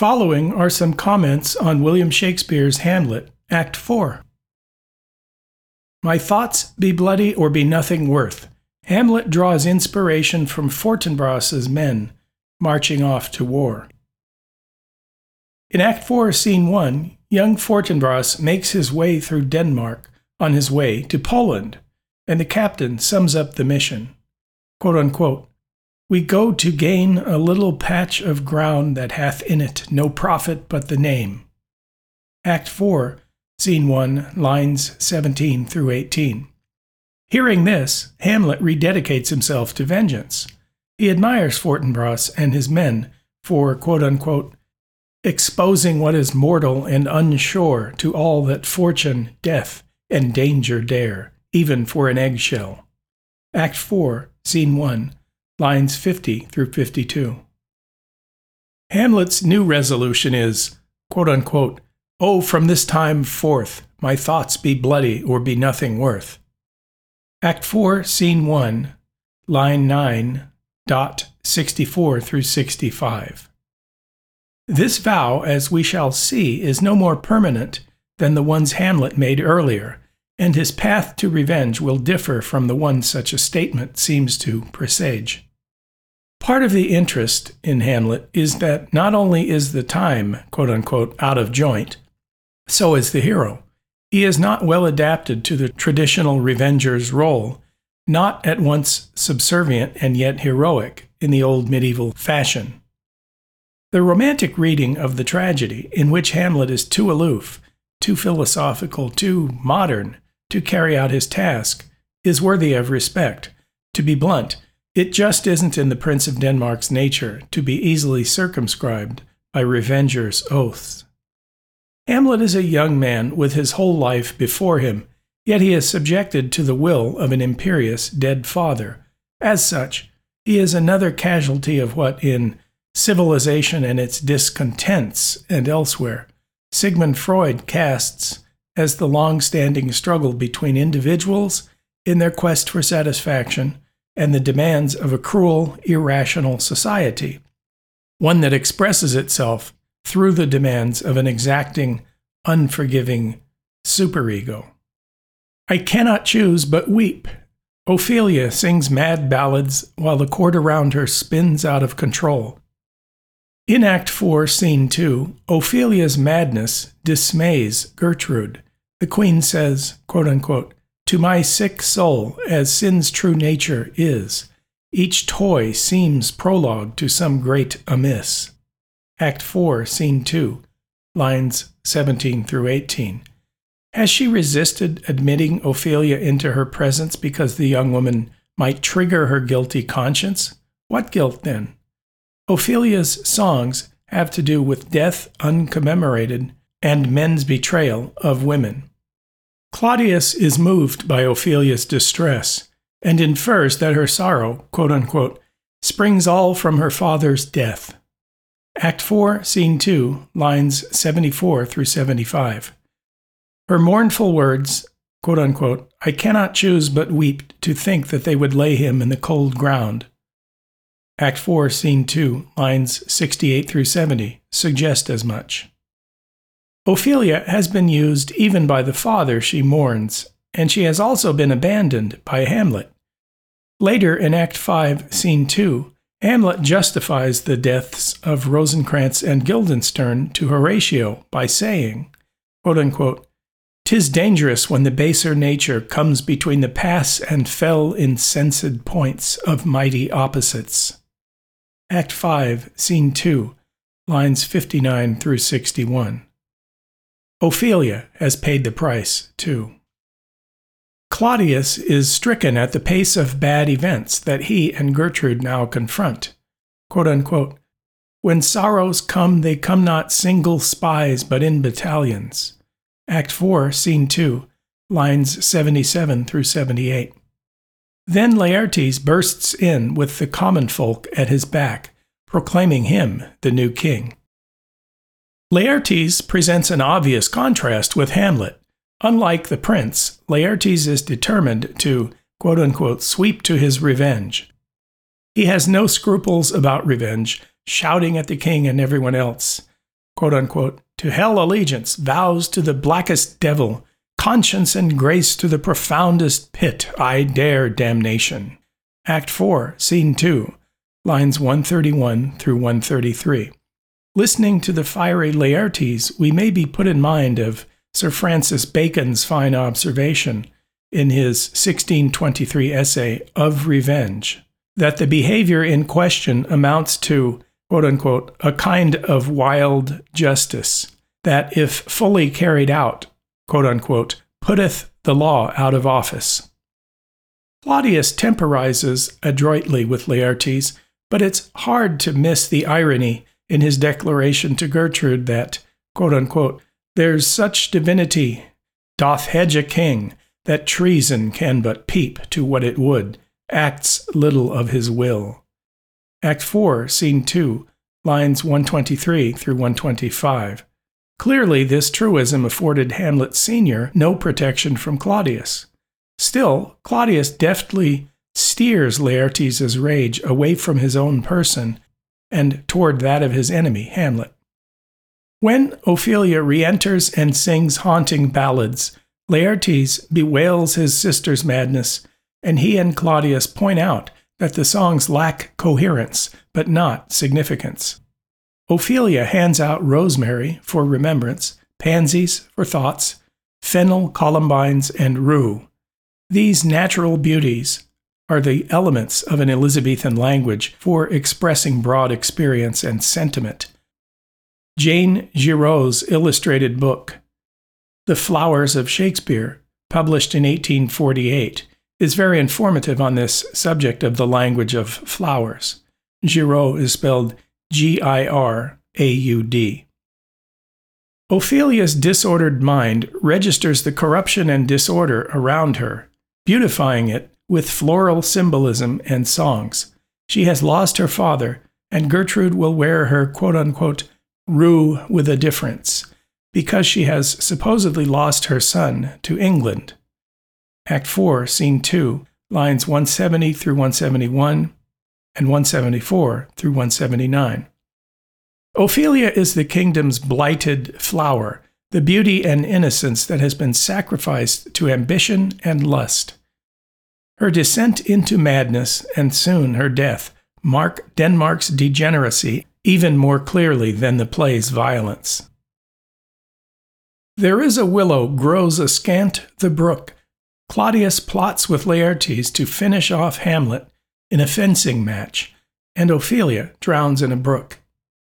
Following are some comments on William Shakespeare's Hamlet, Act 4. My thoughts be bloody or be nothing worth. Hamlet draws inspiration from Fortinbras's men marching off to war. In Act 4, Scene 1, young Fortinbras makes his way through Denmark on his way to Poland, and the captain sums up the mission. Quote unquote, we go to gain a little patch of ground that hath in it no profit but the name. Act 4, Scene 1, lines 17 through 18. Hearing this, Hamlet rededicates himself to vengeance. He admires Fortinbras and his men for, quote unquote, exposing what is mortal and unsure to all that fortune, death, and danger dare, even for an eggshell. Act 4, Scene 1, lines 50 through 52. Hamlet's new resolution is, quote unquote, oh, from this time forth, my thoughts be bloody or be nothing worth. Act 4, Scene 1, line 9, dot 64 through 65. This vow, as we shall see, is no more permanent than the ones Hamlet made earlier, and his path to revenge will differ from the one such a statement seems to presage. Part of the interest in Hamlet is that not only is the time, quote unquote, out of joint, so is the hero. He is not well adapted to the traditional revenger's role, not at once subservient and yet heroic in the old medieval fashion. The romantic reading of the tragedy, in which Hamlet is too aloof, too philosophical, too modern to carry out his task, is worthy of respect. To be blunt, it just isn't in the Prince of Denmark's nature to be easily circumscribed by revenger's oaths. Hamlet is a young man with his whole life before him, yet he is subjected to the will of an imperious dead father. As such, he is another casualty of what in Civilization and Its Discontents and elsewhere, Sigmund Freud casts as the long-standing struggle between individuals in their quest for satisfaction and the demands of a cruel, irrational society, one that expresses itself through the demands of an exacting, unforgiving superego. I cannot choose but weep. Ophelia sings mad ballads while the court around her spins out of control. In Act 4, Scene 2, Ophelia's madness dismays Gertrude. The queen says, quote unquote, to my sick soul, as sin's true nature is, each toy seems prologue to some great amiss. Act 4, Scene 2, lines 17 through 18. Has she resisted admitting Ophelia into her presence because the young woman might trigger her guilty conscience? What guilt, then? Ophelia's songs have to do with death uncommemorated and men's betrayal of women. Claudius is moved by Ophelia's distress and infers that her sorrow, quote unquote, springs all from her father's death. Act 4, Scene 2, lines 74 through 75. Her mournful words, quote unquote, I cannot choose but weep to think that they would lay him in the cold ground. Act 4, Scene 2, lines 68 through 70, suggest as much. Ophelia has been used even by the father she mourns, and she has also been abandoned by Hamlet. Later in Act 5, Scene 2, Hamlet justifies the deaths of Rosencrantz and Guildenstern to Horatio by saying, quote unquote, 'tis dangerous when the baser nature comes between the pass and fell insensed points of mighty opposites. Act 5, Scene 2, lines 59 through 61. Ophelia has paid the price, too. Claudius is stricken at the pace of bad events that he and Gertrude now confront. Quote unquote, when sorrows come, they come not single spies, but in battalions. Act 4, Scene 2, lines 77 through 78. Then Laertes bursts in with the common folk at his back, proclaiming him the new king. Laertes presents an obvious contrast with Hamlet. Unlike the prince, Laertes is determined to, quote unquote, sweep to his revenge. He has no scruples about revenge, shouting at the king and everyone else. quote unquote, to hell allegiance, vows to the blackest devil, conscience and grace to the profoundest pit, I dare damnation. Act 4, Scene 2, lines 131 through 133. Listening to the fiery Laertes, we may be put in mind of Sir Francis Bacon's fine observation in his 1623 essay Of Revenge, that the behavior in question amounts to, quote unquote, a kind of wild justice, that if fully carried out, quote unquote, putteth the law out of office. Claudius temporizes adroitly with Laertes, but it's hard to miss the irony in his declaration to Gertrude that, quote unquote, there's such divinity doth hedge a king, that treason can but peep to what it would, acts little of his will. Act 4, Scene 2, lines 123 through 125. Clearly, this truism afforded Hamlet Sr. no protection from Claudius. Still, Claudius deftly steers Laertes' rage away from his own person and toward that of his enemy, Hamlet. When Ophelia re-enters and sings haunting ballads, Laertes bewails his sister's madness, and he and Claudius point out that the songs lack coherence, but not significance. Ophelia hands out rosemary for remembrance, pansies for thoughts, fennel, columbines, and rue. These natural beauties are the elements of an Elizabethan language for expressing broad experience and sentiment. Jane Giraud's illustrated book, The Flowers of Shakespeare, published in 1848, is very informative on this subject of the language of flowers. Giraud is spelled Giraud. Ophelia's disordered mind registers the corruption and disorder around her, beautifying it with floral symbolism and songs. She has lost her father, and Gertrude will wear her quote-unquote rue with a difference, because she has supposedly lost her son to England. Act 4, Scene 2, lines 170 through 171 and 174 through 179. Ophelia is the kingdom's blighted flower, the beauty and innocence that has been sacrificed to ambition and lust. Her descent into madness, and soon her death, mark Denmark's degeneracy even more clearly than the play's violence. There is a willow grows askant the brook. Claudius plots with Laertes to finish off Hamlet in a fencing match, and Ophelia drowns in a brook.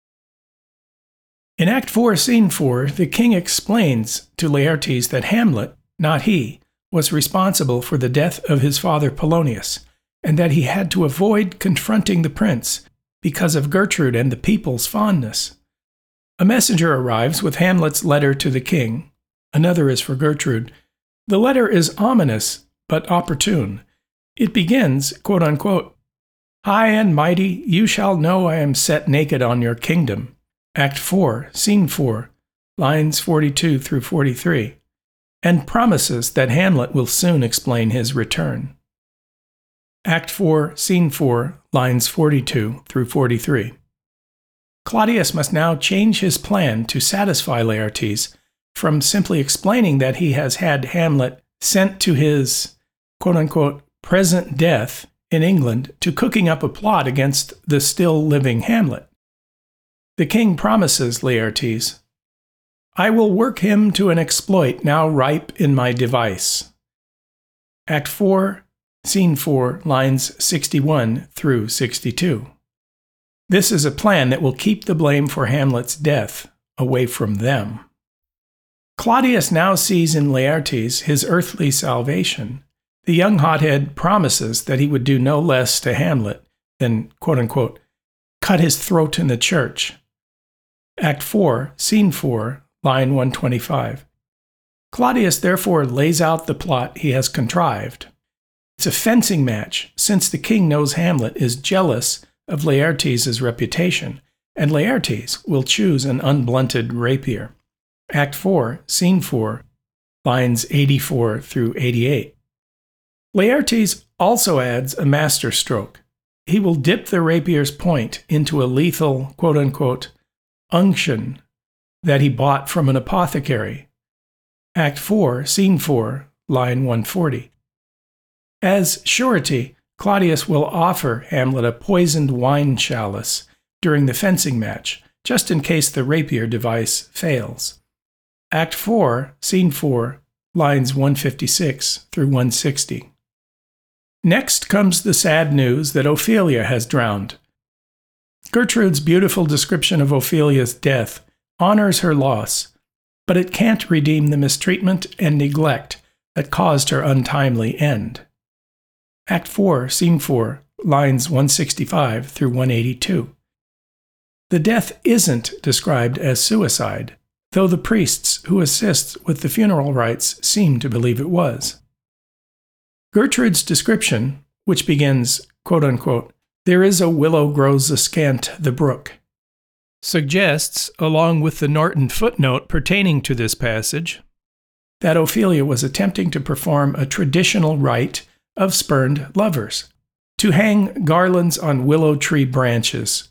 In Act 4, Scene 4, the king explains to Laertes that Hamlet, not he, was responsible for the death of his father Polonius, and that he had to avoid confronting the prince because of Gertrude and the people's fondness. A messenger arrives with Hamlet's letter to the king. Another is for Gertrude. The letter is ominous but opportune. It begins, quote unquote, "High and mighty, you shall know I am set naked on your kingdom." Act 4, Scene 4, lines 42 through 43, and promises that Hamlet will soon explain his return. Act 4, Scene 4, lines 42 through 43. Claudius must now change his plan to satisfy Laertes from simply explaining that he has had Hamlet sent to his, quote-unquote, present death in England to cooking up a plot against the still living Hamlet. The king promises Laertes, "I will work him to an exploit now ripe in my device." Act 4, Scene 4, lines 61 through 62. This is a plan that will keep the blame for Hamlet's death away from them. Claudius now sees in Laertes his earthly salvation. The young hothead promises that he would do no less to Hamlet than, quote-unquote, cut his throat in the church. Act 4, Scene 4, line 125. Claudius therefore lays out the plot he has contrived. It's a fencing match, since the king knows Hamlet is jealous of Laertes' reputation, and Laertes will choose an unblunted rapier. Act 4, Scene 4, lines 84 through 88. Laertes also adds a masterstroke. He will dip the rapier's point into a lethal, quote-unquote, unction that he bought from an apothecary. Act 4, Scene 4, line 140. As surety, Claudius will offer Hamlet a poisoned wine chalice during the fencing match, just in case the rapier device fails. Act 4, Scene 4, lines 156 through 160. Next comes the sad news that Ophelia has drowned. Gertrude's beautiful description of Ophelia's death honors her loss, but it can't redeem the mistreatment and neglect that caused her untimely end. Act 4, Scene 4, lines 165 through 182. The death isn't described as suicide, though the priests who assist with the funeral rites seem to believe it was. Gertrude's description, which begins, quote-unquote, "There is a willow grows askant the brook," suggests, along with the Norton footnote pertaining to this passage, that Ophelia was attempting to perform a traditional rite of spurned lovers, to hang garlands on willow tree branches.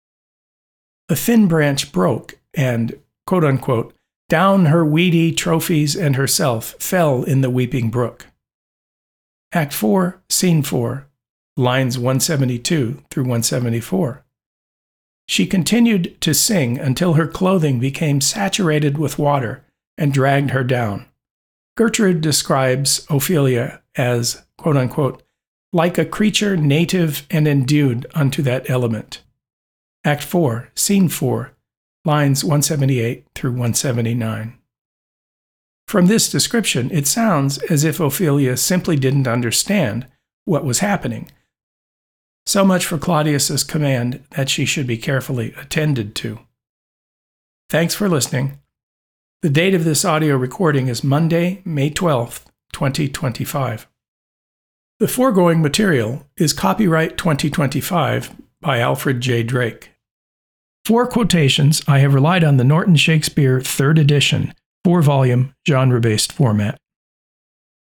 A thin branch broke, and, quote-unquote, "down her weedy trophies and herself fell in the weeping brook." Act 4, Scene 4, lines 172 through 174. She continued to sing until her clothing became saturated with water and dragged her down. Gertrude describes Ophelia as, quote-unquote, "like a creature native and endued unto that element." Act 4, Scene 4, lines 178 through 179. From this description, it sounds as if Ophelia simply didn't understand what was happening. So much for Claudius's command that she should be carefully attended to. Thanks for listening. The date of this audio recording is Monday, May 12th, 2025. The foregoing material is copyright 2025 by Alfred J. Drake. For quotations, I have relied on the Norton Shakespeare 3rd edition, 4-volume, genre-based format.